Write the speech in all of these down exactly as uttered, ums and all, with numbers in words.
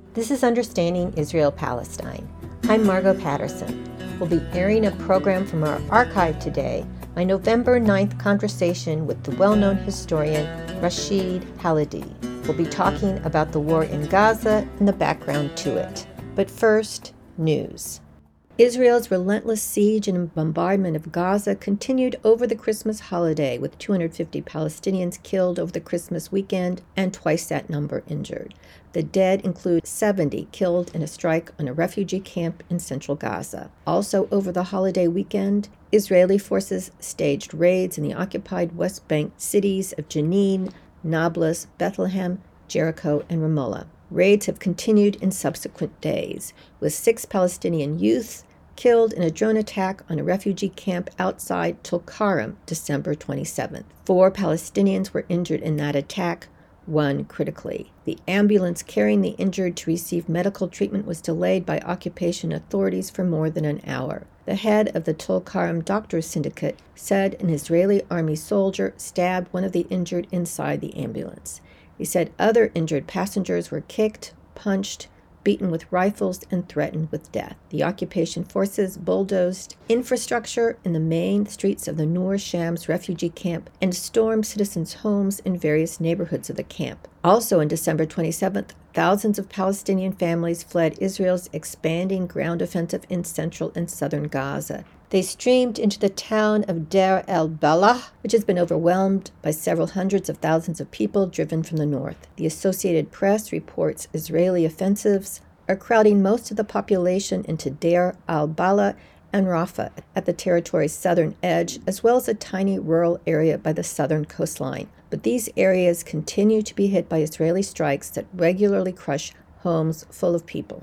This is Understanding Israel-Palestine. I'm Margot Patterson. We'll be airing a program from our archive today, my November ninth conversation with the well-known historian Rashid Halidi. We'll be talking about the war in Gaza and the background to it. But first, news. Israel's relentless siege and bombardment of Gaza continued over the Christmas holiday, with two hundred fifty Palestinians killed over the Christmas weekend and twice that number injured. The dead include seventy killed in a strike on a refugee camp in central Gaza. Also over the holiday weekend, Israeli forces staged raids in the occupied West Bank cities of Jenin, Nablus, Bethlehem, Jericho, and Ramallah. Raids have continued in subsequent days, with six Palestinian youth killed in a drone attack on a refugee camp outside Tulkarem, December twenty-seventh. Four Palestinians were injured in that attack, one critically. The ambulance carrying the injured to receive medical treatment was delayed by occupation authorities for more than an hour. The head of the Tulkarem Doctors Syndicate said an Israeli army soldier stabbed one of the injured inside the ambulance. He said other injured passengers were kicked, punched, beaten with rifles, and threatened with death. The occupation forces bulldozed infrastructure in the main streets of the Nur Shams refugee camp and stormed citizens' homes in various neighborhoods of the camp. Also on December twenty-seventh, thousands of Palestinian families fled Israel's expanding ground offensive in central and southern Gaza. They streamed into the town of Deir el-Balah, which has been overwhelmed by several hundreds of thousands of people driven from the north. The Associated Press reports Israeli offensives are crowding most of the population into Deir al-Balah and Rafah at the territory's southern edge, as well as a tiny rural area by the southern coastline. But these areas continue to be hit by Israeli strikes that regularly crush homes full of people.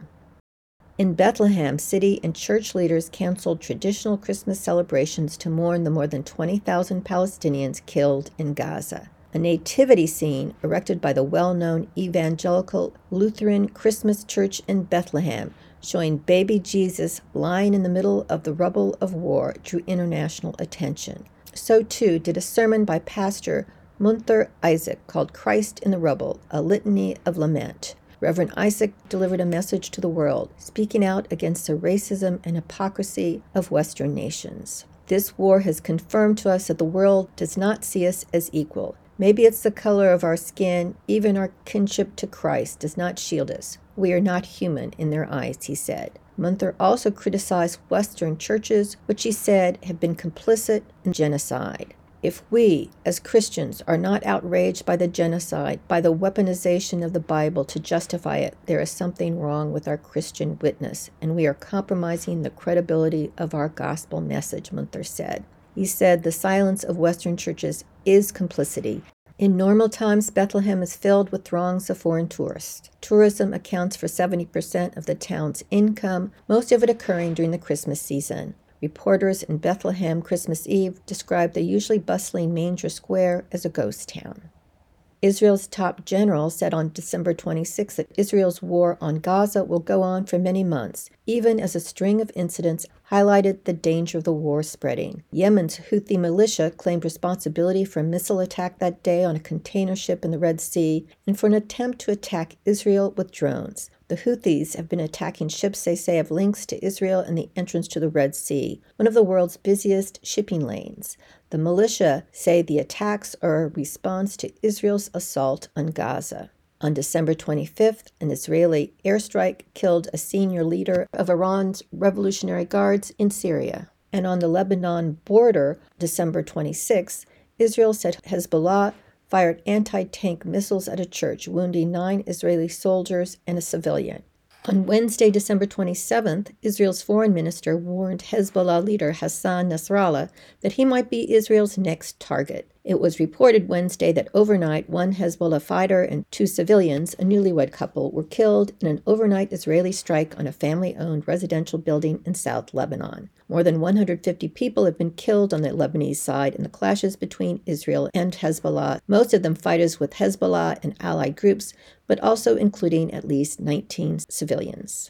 In Bethlehem, city and church leaders canceled traditional Christmas celebrations to mourn the more than twenty thousand Palestinians killed in Gaza. A nativity scene erected by the well-known evangelical Lutheran Christmas Church in Bethlehem, showing baby Jesus lying in the middle of the rubble of war, drew international attention. So too did a sermon by Pastor Munther Isaac called Christ in the Rubble, a litany of lament. Reverend Isaac delivered a message to the world, speaking out against the racism and hypocrisy of Western nations. This war has confirmed to us that the world does not see us as equal. Maybe it's the color of our skin, even our kinship to Christ does not shield us. We are not human in their eyes, he said. Munther also criticized Western churches, which he said have been complicit in genocide. If we, as Christians, are not outraged by the genocide, by the weaponization of the Bible to justify it, there is something wrong with our Christian witness, and we are compromising the credibility of our gospel message, Munther said. He said the silence of Western churches is complicity. In normal times, Bethlehem is filled with throngs of foreign tourists. Tourism accounts for seventy percent of the town's income, most of it occurring during the Christmas season. Reporters in Bethlehem Christmas Eve described the usually bustling Manger Square as a ghost town. Israel's top general said on December twenty-sixth that Israel's war on Gaza will go on for many months, even as a string of incidents highlighted the danger of the war spreading. Yemen's Houthi militia claimed responsibility for a missile attack that day on a container ship in the Red Sea and for an attempt to attack Israel with drones. The Houthis have been attacking ships they say have links to Israel and the entrance to the Red Sea, one of the world's busiest shipping lanes. The militia say the attacks are a response to Israel's assault on Gaza. On December twenty-fifth, an Israeli airstrike killed a senior leader of Iran's Revolutionary Guards in Syria. And on the Lebanon border, December twenty-sixth, Israel said Hezbollah fired anti-tank missiles at a church, wounding nine Israeli soldiers and a civilian. On Wednesday, December twenty-seventh, Israel's foreign minister warned Hezbollah leader Hassan Nasrallah that he might be Israel's next target. It was reported Wednesday that overnight one Hezbollah fighter and two civilians, a newlywed couple, were killed in an overnight Israeli strike on a family-owned residential building in South Lebanon. More than one hundred fifty people have been killed on the Lebanese side in the clashes between Israel and Hezbollah, most of them fighters with Hezbollah and allied groups, but also including at least nineteen civilians.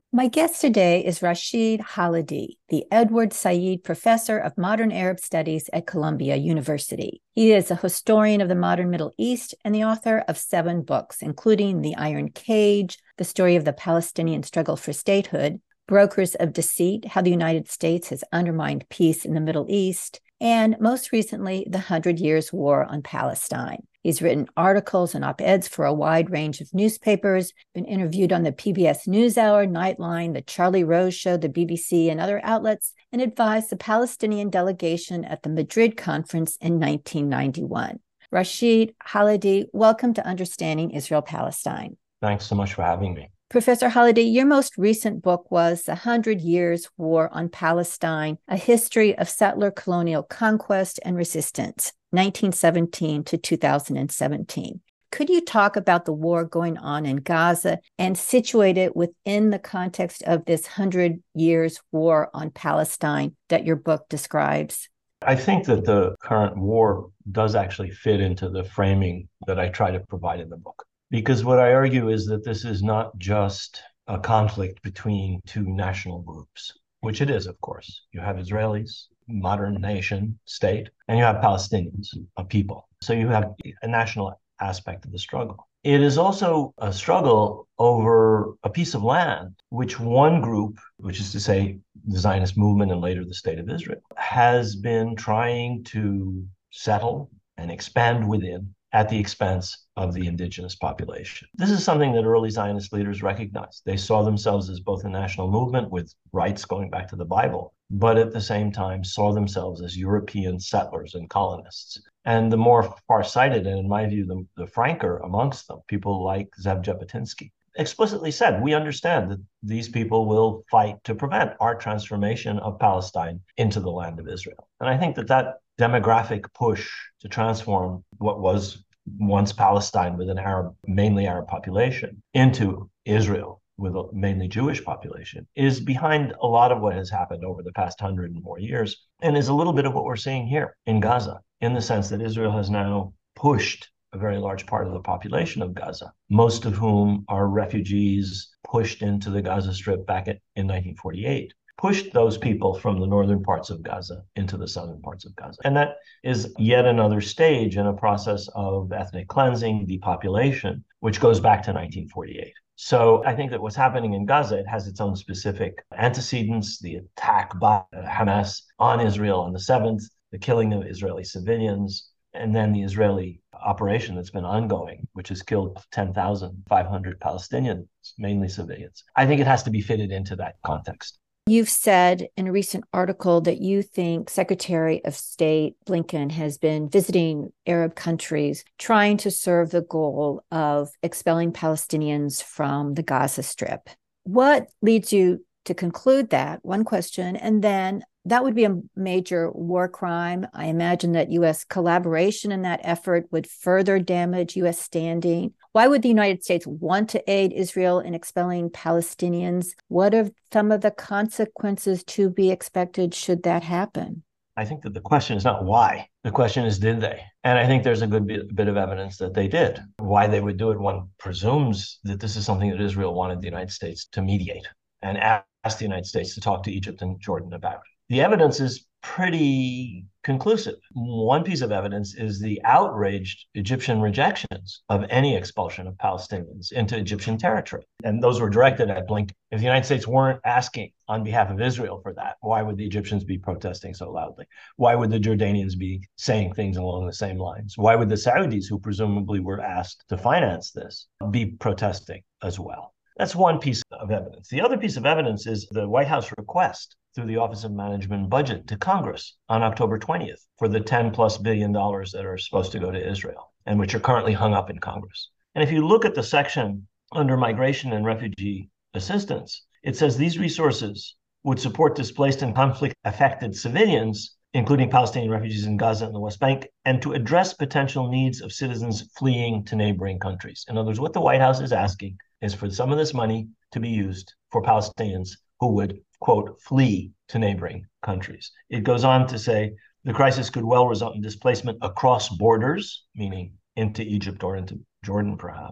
My guest today is Rashid Khalidi, the Edward Said Professor of Modern Arab Studies at Columbia University. He is a historian of the modern Middle East and the author of seven books, including The Iron Cage, The Story of the Palestinian Struggle for Statehood, Brokers of Deceit, How the United States Has Undermined Peace in the Middle East, and most recently, The Hundred Years' War on Palestine. He's written articles and op-eds for a wide range of newspapers, been interviewed on the P B S NewsHour, Nightline, The Charlie Rose Show, the B B C, and other outlets, and advised the Palestinian delegation at the Madrid Conference in nineteen ninety-one. Rashid Khalidi, welcome to Understanding Israel-Palestine. Thanks so much for having me. Professor Khalidi, your most recent book was The Hundred Years' War on Palestine, A History of Settler Colonial Conquest and Resistance, nineteen seventeen to two thousand seventeen. Could you talk about the war going on in Gaza and situate it within the context of this Hundred Years' War on Palestine that your book describes? I think that the current war does actually fit into the framing that I try to provide in the book. Because what I argue is that this is not just a conflict between two national groups, which it is, of course. You have Israelis, modern nation, state, and you have Palestinians, a people. So you have a national aspect of the struggle. It is also a struggle over a piece of land, which one group, which is to say the Zionist movement and later the State of Israel, has been trying to settle and expand within at the expense of the indigenous population. This is something that early Zionist leaders recognized. They saw themselves as both a national movement with rights going back to the Bible, but at the same time saw themselves as European settlers and colonists. And the more far-sighted, and in my view, the, the franker amongst them, people like Zev Jabotinsky, explicitly said, we understand that these people will fight to prevent our transformation of Palestine into the land of Israel. And I think that that demographic push to transform what was once Palestine with an Arab, mainly Arab population into Israel with a mainly Jewish population is behind a lot of what has happened over the past hundred and more years, and is a little bit of what we're seeing here in Gaza, in the sense that Israel has now pushed a very large part of the population of Gaza, most of whom are refugees pushed into the Gaza Strip back in nineteen forty-eight. Pushed those people from the northern parts of Gaza into the southern parts of Gaza. And that is yet another stage in a process of ethnic cleansing, depopulation, which goes back to nineteen forty-eight. So I think that what's happening in Gaza, it has its own specific antecedents, the attack by Hamas on Israel on the seventh, the killing of Israeli civilians, and then the Israeli operation that's been ongoing, which has killed ten thousand five hundred Palestinians, mainly civilians. I think it has to be fitted into that context. You've said in a recent article that you think Secretary of State Blinken has been visiting Arab countries trying to serve the goal of expelling Palestinians from the Gaza Strip. What leads you to conclude that? One question. And then that would be a major war crime. I imagine that U S collaboration in that effort would further damage U S standing. Why would the United States want to aid Israel in expelling Palestinians? What are some of the consequences to be expected should that happen? I think that the question is not why. The question is, did they? And I think there's a good bit of evidence that they did. Why they would do it, one presumes that this is something that Israel wanted the United States to mediate and ask the United States to talk to Egypt and Jordan about. The evidence is pretty conclusive. One piece of evidence is the outraged Egyptian rejections of any expulsion of Palestinians into Egyptian territory. And those were directed at Blinken. If the United States weren't asking on behalf of Israel for that, why would the Egyptians be protesting so loudly? Why would the Jordanians be saying things along the same lines? Why would the Saudis, who presumably were asked to finance this, be protesting as well? That's one piece of evidence. The other piece of evidence is the White House request through the Office of Management and Budget to Congress on October twentieth for the ten plus billion dollars that are supposed to go to Israel and which are currently hung up in Congress. And if you look at the section under migration and refugee assistance, it says these resources would support displaced and conflict affected civilians, including Palestinian refugees in Gaza and the West Bank, and to address potential needs of citizens fleeing to neighboring countries. In other words, what the White House is asking is for some of this money to be used for Palestinians who would, quote, flee to neighboring countries. It goes on to say the crisis could well result in displacement across borders, meaning into Egypt or into Jordan, perhaps,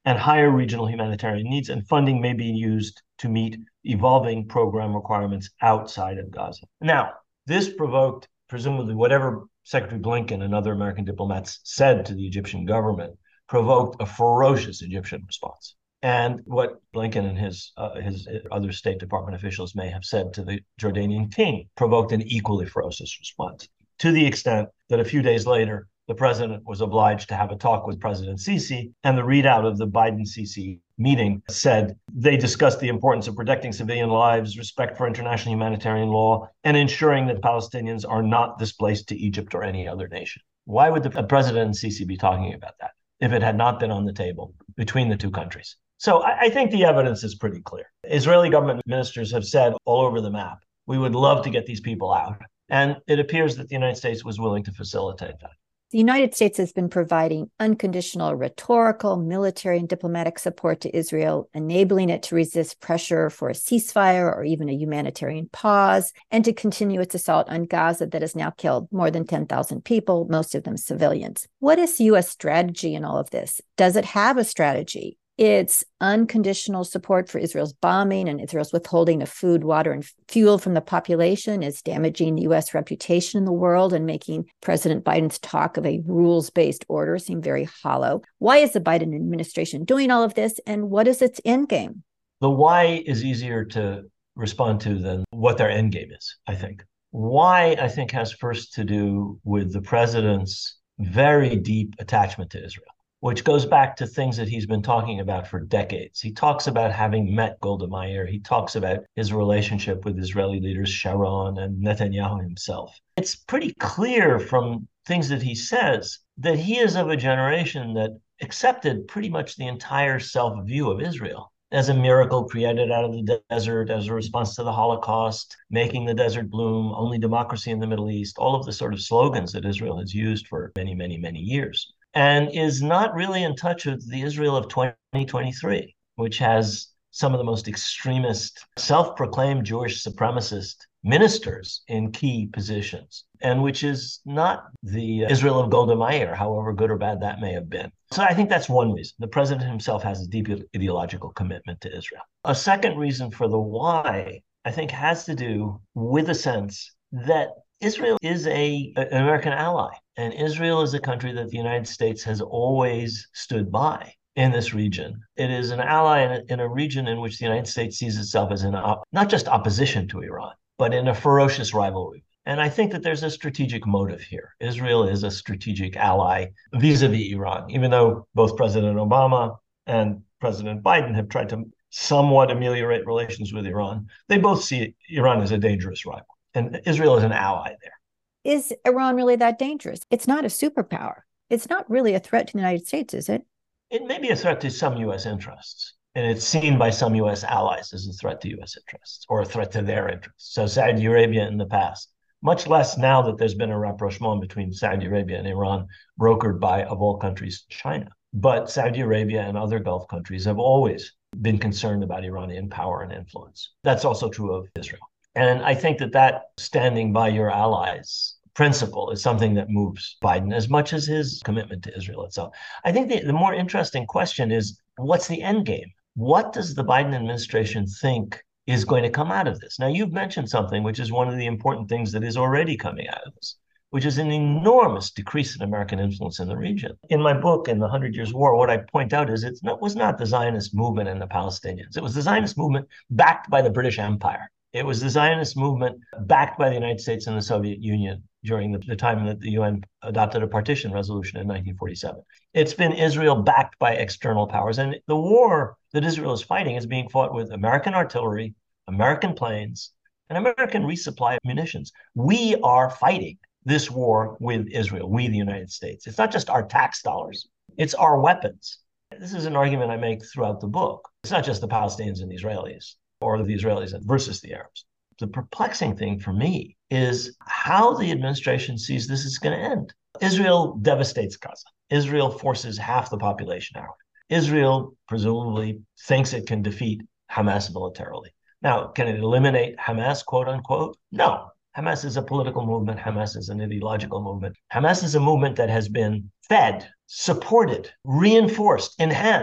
and higher regional humanitarian needs, and funding may be used to meet evolving program requirements outside of Gaza. Now, this provoked, presumably, whatever Secretary Blinken and other American diplomats said to the Egyptian government, provoked a ferocious Egyptian response. And what Blinken and his uh, his other State Department officials may have said to the Jordanian king provoked an equally ferocious response, to the extent that a few days later, the president was obliged to have a talk with President Sisi, and the readout of the Biden-Sisi meeting said they discussed the importance of protecting civilian lives, respect for international humanitarian law, and ensuring that Palestinians are not displaced to Egypt or any other nation. Why would the president and Sisi be talking about that if it had not been on the table between the two countries? So I, I think the evidence is pretty clear. Israeli government ministers have said all over the map, we would love to get these people out. And it appears that the United States was willing to facilitate that. The United States has been providing unconditional rhetorical, military, and diplomatic support to Israel, enabling it to resist pressure for a ceasefire or even a humanitarian pause, and to continue its assault on Gaza that has now killed more than ten thousand people, most of them civilians. What is the U S strategy in all of this? Does it have a strategy? Its unconditional support for Israel's bombing and Israel's withholding of food, water, and fuel from the population is damaging the U S reputation in the world and making President Biden's talk of a rules-based order seem very hollow. Why is the Biden administration doing all of this, and what is its end game? The why is easier to respond to than what their end game is, I think. Why, I think, has first to do with the president's very deep attachment to Israel, which goes back to things that he's been talking about for decades. He talks about having met Golda Meir. He talks about his relationship with Israeli leaders Sharon and Netanyahu himself. It's pretty clear from things that he says that he is of a generation that accepted pretty much the entire self-view of Israel as a miracle created out of the desert, as a response to the Holocaust, making the desert bloom, only democracy in the Middle East, all of the sort of slogans that Israel has used for many, many, many years, and is not really in touch with the Israel of twenty twenty-three, which has some of the most extremist, self-proclaimed Jewish supremacist ministers in key positions, and which is not the Israel of Golda Meir, however good or bad that may have been. So I think that's one reason. The president himself has a deep ideological commitment to Israel. A second reason for the why, I think, has to do with a sense that Israel is a, an American ally, and Israel is a country that the United States has always stood by in this region. It is an ally in a, in a region in which the United States sees itself as an op- not just opposition to Iran, but in a ferocious rivalry. And I think that there's a strategic motive here. Israel is a strategic ally vis-a-vis Iran, even though both President Obama and President Biden have tried to somewhat ameliorate relations with Iran. They both see Iran as a dangerous rival, and Israel is an ally there. Is Iran really that dangerous? It's not a superpower. It's not really a threat to the United States, is it? It may be a threat to some U S interests, and it's seen by some U S allies as a threat to U S interests or a threat to their interests. So Saudi Arabia in the past, much less now that there's been a rapprochement between Saudi Arabia and Iran, brokered by, of all countries, China. But Saudi Arabia and other Gulf countries have always been concerned about Iranian power and influence. That's also true of Israel. And I think that that standing by your allies principle is something that moves Biden as much as his commitment to Israel itself. I think the, the more interesting question is, what's the end game? What does the Biden administration think is going to come out of this? Now, you've mentioned something which is one of the important things that is already coming out of this, which is an enormous decrease in American influence in the region. In my book, In the Hundred Years' War, what I point out is it was not the Zionist movement and the Palestinians. It was the Zionist movement backed by the British Empire. It was the Zionist movement backed by the United States and the Soviet Union during the, the time that the U N adopted a partition resolution in nineteen forty-seven. It's been Israel backed by external powers. And the war that Israel is fighting is being fought with American artillery, American planes, and American resupply of munitions. We are fighting this war with Israel, we, the United States. It's not just our tax dollars, it's our weapons. This is an argument I make throughout the book. It's not just the Palestinians and the Israelis, or the Israelis versus the Arabs. The perplexing thing for me is how the administration sees this is going to end. Israel devastates Gaza. Israel forces half the population out. Israel presumably thinks it can defeat Hamas militarily. Now, can it eliminate Hamas, quote unquote? No. Hamas is a political movement. Hamas is an ideological movement. Hamas is a movement that has been fed, supported, reinforced, enhanced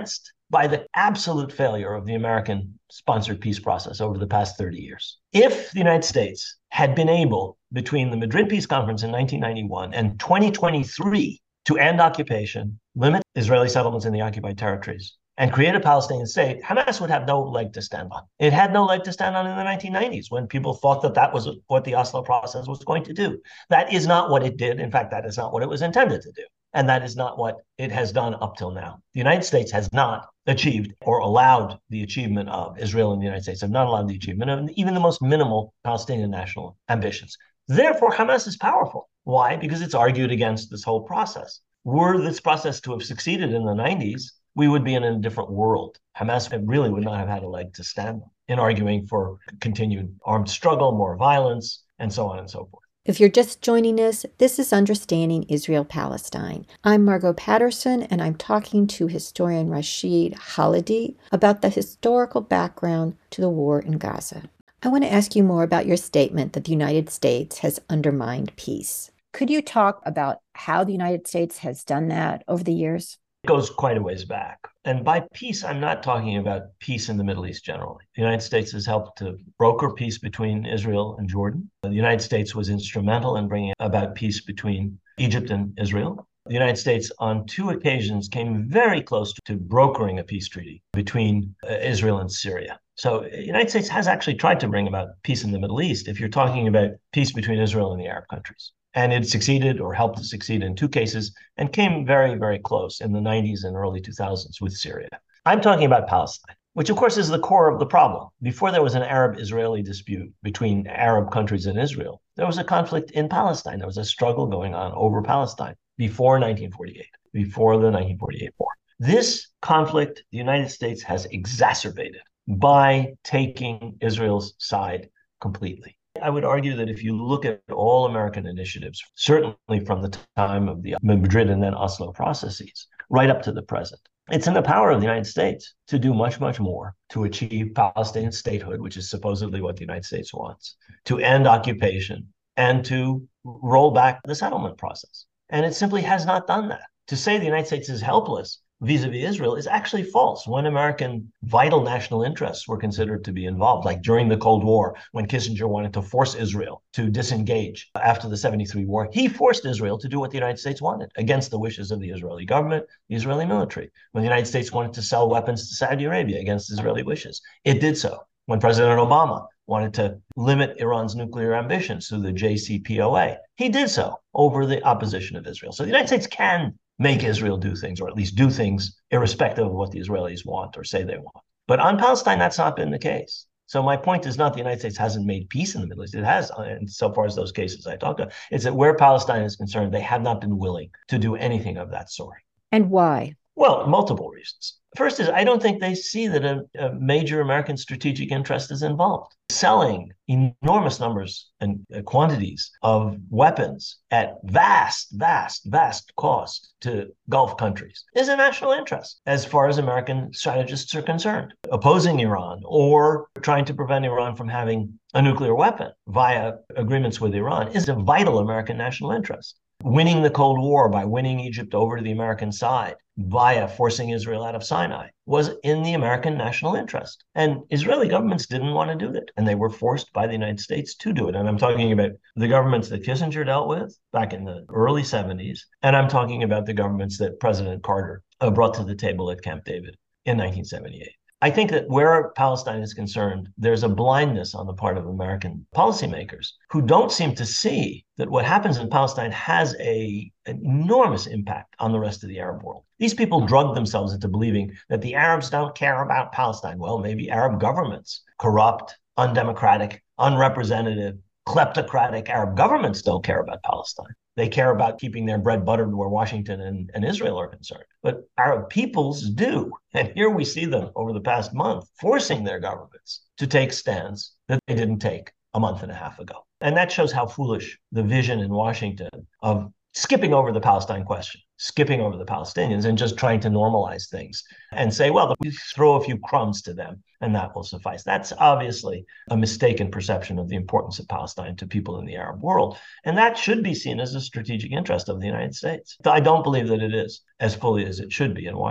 by the absolute failure of the American-sponsored peace process over the past thirty years. If the United States had been able, between the Madrid Peace Conference in nineteen ninety-one and twenty twenty-three, to end occupation, limit Israeli settlements in the occupied territories, and create a Palestinian state, Hamas would have no leg to stand on. It had no leg to stand on in the nineteen nineties when people thought that that was what the Oslo process was going to do. That is not what it did. In fact, that is not what it was intended to do. And that is not what it has done up till now. The United States has not achieved or allowed the achievement of, Israel and the United States have not allowed the achievement of even the most minimal Palestinian national ambitions. Therefore, Hamas is powerful. Why? Because it's argued against this whole process. Were this process to have succeeded in the nineties, we would be in a different world. Hamas really would not have had a leg to stand on in arguing for continued armed struggle, more violence, and so on and so forth. If you're just joining us, this is Understanding Israel-Palestine. I'm Margot Patterson, and I'm talking to historian Rashid Khalidi about the historical background to the war in Gaza. I want to ask you more about your statement that the United States has undermined peace. Could you talk about how the United States has done that over the years? It goes quite a ways back. And by peace, I'm not talking about peace in the Middle East generally. The United States has helped to broker peace between Israel and Jordan. The United States was instrumental in bringing about peace between Egypt and Israel. The United States, on two occasions, came very close to brokering a peace treaty between uh, Israel and Syria. So the United States has actually tried to bring about peace in the Middle East if you're talking about peace between Israel and the Arab countries. And it succeeded or helped to succeed in two cases and came very, very close in the nineties and early two thousands with Syria. I'm talking about Palestine, which of course is the core of the problem. Before there was an Arab-Israeli dispute between Arab countries and Israel, there was a conflict in Palestine. There was a struggle going on over Palestine before nineteen forty-eight, before the nineteen forty-eight war. This conflict, the United States has exacerbated by taking Israel's side completely. I would argue that if you look at all American initiatives, certainly from the time of the Madrid and then Oslo processes, right up to the present, it's in the power of the United States to do much, much more to achieve Palestinian statehood, which is supposedly what the United States wants, to end occupation, and to roll back the settlement process. And it simply has not done that. To say the United States is helpless vis-a-vis Israel is actually false. When American vital national interests were considered to be involved, like during the Cold War, when Kissinger wanted to force Israel to disengage after the seventy-three war, he forced Israel to do what the United States wanted against the wishes of the Israeli government, the Israeli military. When the United States wanted to sell weapons to Saudi Arabia against Israeli wishes, it did so. When President Obama wanted to limit Iran's nuclear ambitions through the J C P O A, he did so over the opposition of Israel. So the United States can make Israel do things, or at least do things irrespective of what the Israelis want or say they want. But on Palestine, that's not been the case. So my point is not the United States hasn't made peace in the Middle East. It has, and so far as those cases I talked about, it's that where Palestine is concerned, they have not been willing to do anything of that sort. And why? Well, multiple reasons. First is I don't think they see that a, a major American strategic interest is involved. Selling enormous numbers and uh, quantities of weapons at vast, vast, vast cost to Gulf countries is a national interest as far as American strategists are concerned. Opposing Iran or trying to prevent Iran from having a nuclear weapon via agreements with Iran is a vital American national interest. Winning the Cold War by winning Egypt over to the American side via forcing Israel out of Sinai was in the American national interest. And Israeli governments didn't want to do that. And they were forced by the United States to do it. And I'm talking about the governments that Kissinger dealt with back in the early seventies. And I'm talking about the governments that President Carter uh, brought to the table at Camp David in nineteen seventy-eight. I think that where Palestine is concerned, there's a blindness on the part of American policymakers who don't seem to see that what happens in Palestine has a, an enormous impact on the rest of the Arab world. These people drug themselves into believing that the Arabs don't care about Palestine. Well, maybe Arab governments, corrupt, undemocratic, unrepresentative, kleptocratic Arab governments don't care about Palestine. They care about keeping their bread buttered where Washington and, and Israel are concerned. But Arab peoples do. And here we see them over the past month forcing their governments to take stands that they didn't take a month and a half ago. And that shows how foolish the vision in Washington of skipping over the Palestine question, skipping over the Palestinians and just trying to normalize things and say, well, we throw a few crumbs to them and that will suffice. That's obviously a mistaken perception of the importance of Palestine to people in the Arab world. And that should be seen as a strategic interest of the United States. I don't believe that it is as fully as it should be in Washington.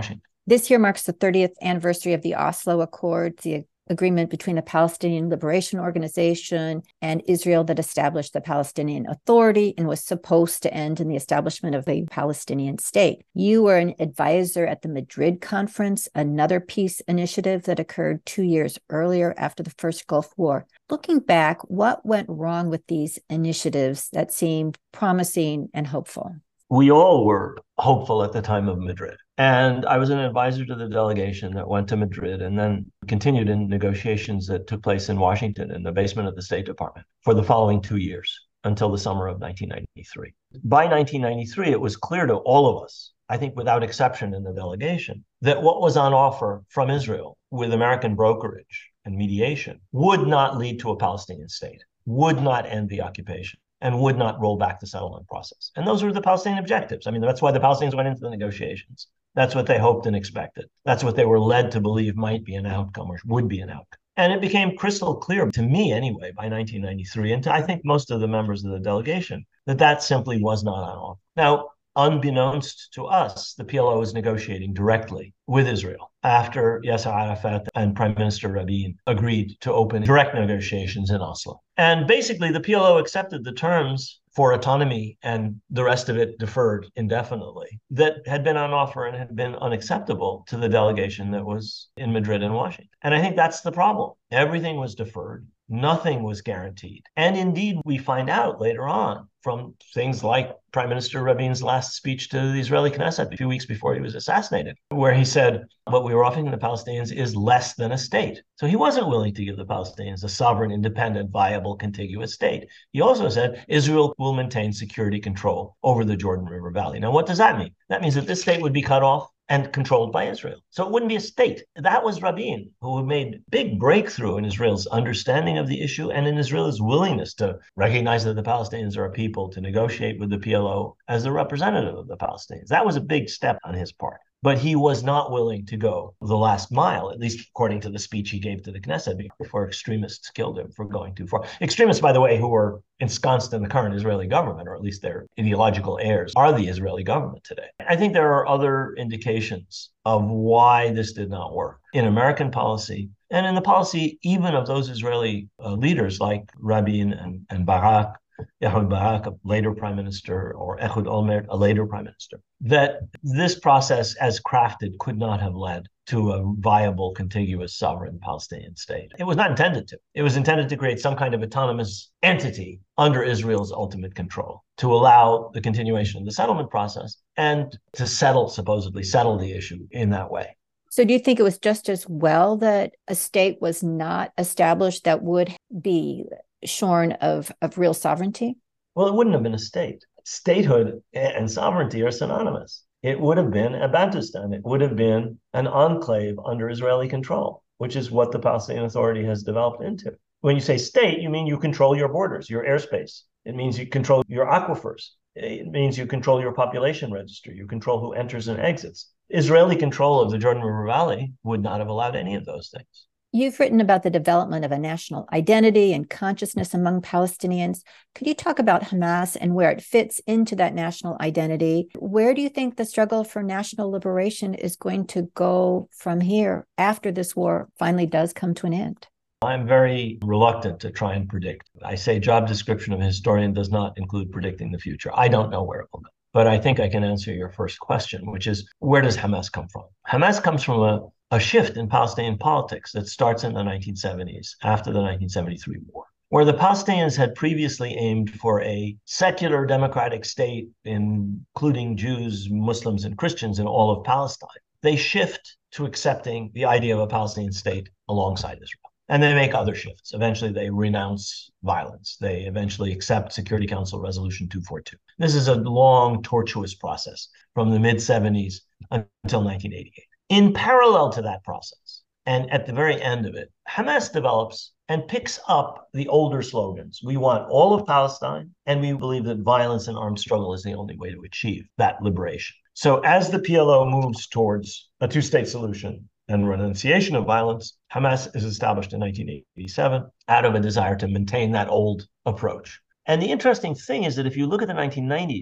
This year marks the thirtieth anniversary of the Oslo Accords, the agreement between the Palestinian Liberation Organization and Israel that established the Palestinian Authority and was supposed to end in the establishment of a Palestinian state. You were an advisor at the Madrid Conference, another peace initiative that occurred two years earlier after the first Gulf War. Looking back, what went wrong with these initiatives that seemed promising and hopeful? We all were hopeful at the time of Madrid. And I was an advisor to the delegation that went to Madrid and then continued in negotiations that took place in Washington in the basement of the State Department for the following two years until the summer of nineteen ninety-three. By nineteen ninety-three, it was clear to all of us, I think without exception in the delegation, that what was on offer from Israel with American brokerage and mediation would not lead to a Palestinian state, would not end the occupation, and would not roll back the settlement process. And those were the Palestinian objectives. I mean, that's why the Palestinians went into the negotiations. That's what they hoped and expected. That's what they were led to believe might be an outcome or would be an outcome. And it became crystal clear to me anyway by nineteen ninety-three, and to I think most of the members of the delegation, that that simply was not on offer. Now, unbeknownst to us, the P L O was negotiating directly with Israel after Yasser Arafat and Prime Minister Rabin agreed to open direct negotiations in Oslo. And basically, the P L O accepted the terms for autonomy and the rest of it deferred indefinitely that had been on offer and had been unacceptable to the delegation that was in Madrid and Washington. And I think that's the problem. Everything was deferred. Nothing was guaranteed. And indeed, we find out later on from things like Prime Minister Rabin's last speech to the Israeli Knesset a few weeks before he was assassinated, where he said, what we were offering the Palestinians is less than a state. So he wasn't willing to give the Palestinians a sovereign, independent, viable, contiguous state. He also said Israel will maintain security control over the Jordan River Valley. Now, what does that mean? That means that this state would be cut off and controlled by Israel. So it wouldn't be a state. That was Rabin, who made big breakthrough in Israel's understanding of the issue and in Israel's willingness to recognize that the Palestinians are a people, to negotiate with the P L O as the representative of the Palestinians. That was a big step on his part. But he was not willing to go the last mile, at least according to the speech he gave to the Knesset before extremists killed him for going too far. Extremists, by the way, who were ensconced in the current Israeli government, or at least their ideological heirs, are the Israeli government today. I think there are other indications of why this did not work in American policy and in the policy even of those Israeli uh, leaders like Rabin and, and Barak, Ehud Barak, a later prime minister, or Ehud Olmert, a later prime minister, that this process as crafted could not have led to a viable, contiguous, sovereign Palestinian state. It was not intended to. It was intended to create some kind of autonomous entity under Israel's ultimate control to allow the continuation of the settlement process and to settle, supposedly settle the issue in that way. So do you think it was just as well that a state was not established that would be shorn of, of real sovereignty? Well, it wouldn't have been a state. Statehood and sovereignty are synonymous. It would have been a Bantustan. It would have been an enclave under Israeli control, which is what the Palestinian Authority has developed into. When you say state, you mean you control your borders, your airspace. It means you control your aquifers. It means you control your population register. You control who enters and exits. Israeli control of the Jordan River Valley would not have allowed any of those things. You've written about the development of a national identity and consciousness among Palestinians. Could you talk about Hamas and where it fits into that national identity? Where do you think the struggle for national liberation is going to go from here after this war finally does come to an end? I'm very reluctant to try and predict. I say job description of a historian does not include predicting the future. I don't know where it will go. But I think I can answer your first question, which is, where does Hamas come from? Hamas comes from a, a shift in Palestinian politics that starts in the nineteen seventies, after the nineteen seventy-three war, where the Palestinians had previously aimed for a secular democratic state, including Jews, Muslims, and Christians in all of Palestine. They shift to accepting the idea of a Palestinian state alongside Israel. And they make other shifts. Eventually, they renounce violence. They eventually accept Security Council Resolution two forty-two. This is a long, tortuous process from the mid seventies until nineteen eighty-eight. In parallel to that process, and at the very end of it, Hamas develops and picks up the older slogans. We want all of Palestine, and we believe that violence and armed struggle is the only way to achieve that liberation. So as the P L O moves towards a two-state solution and renunciation of violence, Hamas is established in nineteen eighty-seven out of a desire to maintain that old approach. And the interesting thing is that if you look at the nineteen nineties,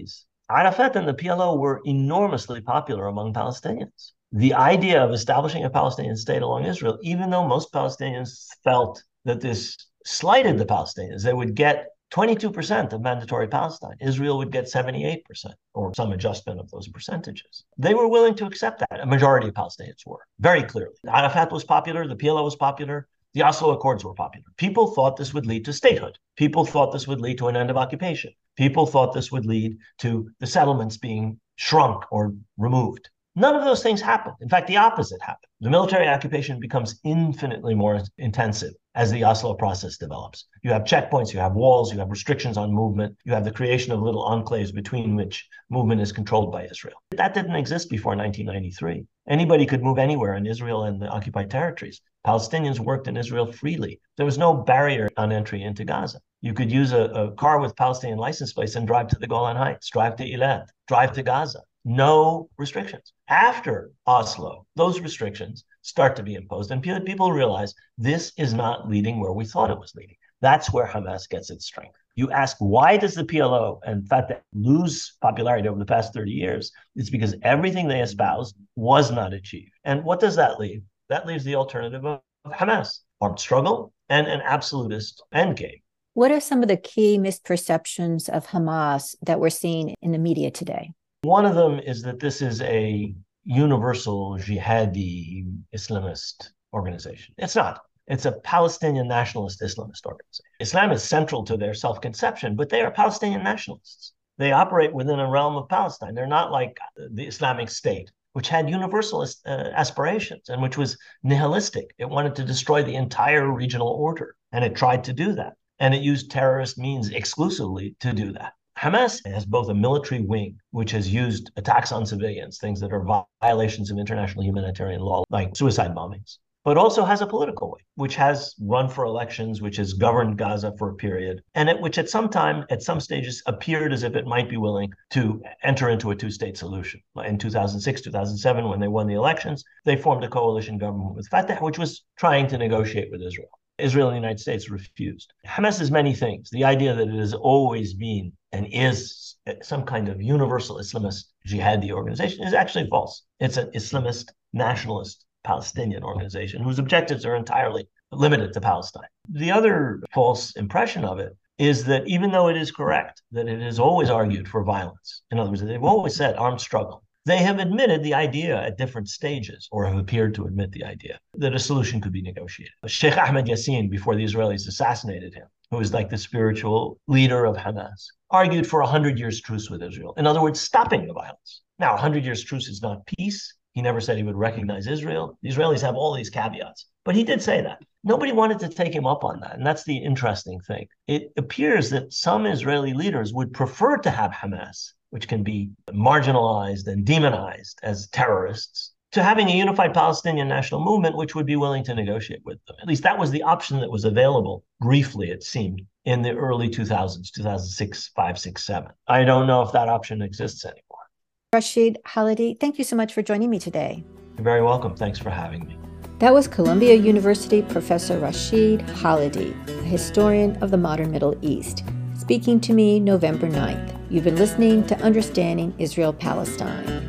Arafat and the P L O were enormously popular among Palestinians. The idea of establishing a Palestinian state along Israel, even though most Palestinians felt that this slighted the Palestinians, they would get twenty-two percent of mandatory Palestine. Israel would get seventy-eight percent, or some adjustment of those percentages. They were willing to accept that. A majority of Palestinians were, very clearly. Arafat was popular, the P L O was popular, the Oslo Accords were popular. People thought this would lead to statehood. People thought this would lead to an end of occupation. People thought this would lead to the settlements being shrunk or removed. None of those things happened. In fact, the opposite happened. The military occupation becomes infinitely more intensive as the Oslo process develops. You have checkpoints, you have walls, you have restrictions on movement, you have the creation of little enclaves between which movement is controlled by Israel. That didn't exist before nineteen ninety-three. Anybody could move anywhere in Israel and the occupied territories. Palestinians worked in Israel freely. There was no barrier on entry into Gaza. You could use a, a car with Palestinian license plates and drive to the Golan Heights, drive to Eilat, drive to Gaza. No restrictions. After Oslo, those restrictions start to be imposed, and people realize this is not leading where we thought it was leading. That's where Hamas gets its strength. You ask, why does the P L O and Fatah lose popularity over the past thirty years? It's because everything they espoused was not achieved. And what does that leave? That leaves the alternative of Hamas, armed struggle and an absolutist endgame. What are some of the key misperceptions of Hamas that we're seeing in the media today? One of them is that this is a universal jihadi Islamist organization. It's not. It's a Palestinian nationalist Islamist organization. Islam is central to their self-conception, but they are Palestinian nationalists. They operate within a realm of Palestine. They're not like the Islamic State, which had universalist uh, aspirations and which was nihilistic. It wanted to destroy the entire regional order, and it tried to do that. And it used terrorist means exclusively to do that. Hamas has both a military wing, which has used attacks on civilians, things that are violations of international humanitarian law, like suicide bombings, but also has a political wing, which has run for elections, which has governed Gaza for a period, and at which at some time, at some stages, appeared as if it might be willing to enter into a two-state solution. In two thousand six, two thousand seven, when they won the elections, they formed a coalition government with Fatah, which was trying to negotiate with Israel. Israel and the United States refused. Hamas is many things. The idea that it has always been and is some kind of universal Islamist jihadi organization is actually false. It's an Islamist nationalist Palestinian organization whose objectives are entirely limited to Palestine. The other false impression of it is that even though it is correct that it has always argued for violence, in other words, they've always said armed struggle, they have admitted the idea at different stages, or have appeared to admit the idea, that a solution could be negotiated. Sheikh Ahmed Yassin, before the Israelis assassinated him, who was like the spiritual leader of Hamas, argued for a hundred years truce with Israel. In other words, stopping the violence. Now, a hundred years truce is not peace. He never said he would recognize Israel. The Israelis have all these caveats, but he did say that. Nobody wanted to take him up on that, and that's the interesting thing. It appears that some Israeli leaders would prefer to have Hamas, which can be marginalized and demonized as terrorists, to having a unified Palestinian national movement, which would be willing to negotiate with them. At least that was the option that was available, briefly, it seemed, in the early two thousands, two thousand six, five, six, seven. I don't know if that option exists anymore. Rashid Khalidi, thank you so much for joining me today. You're very welcome. Thanks for having me. That was Columbia University Professor Rashid Khalidi, a historian of the modern Middle East, speaking to me November ninth. You've been listening to Understanding Israel-Palestine.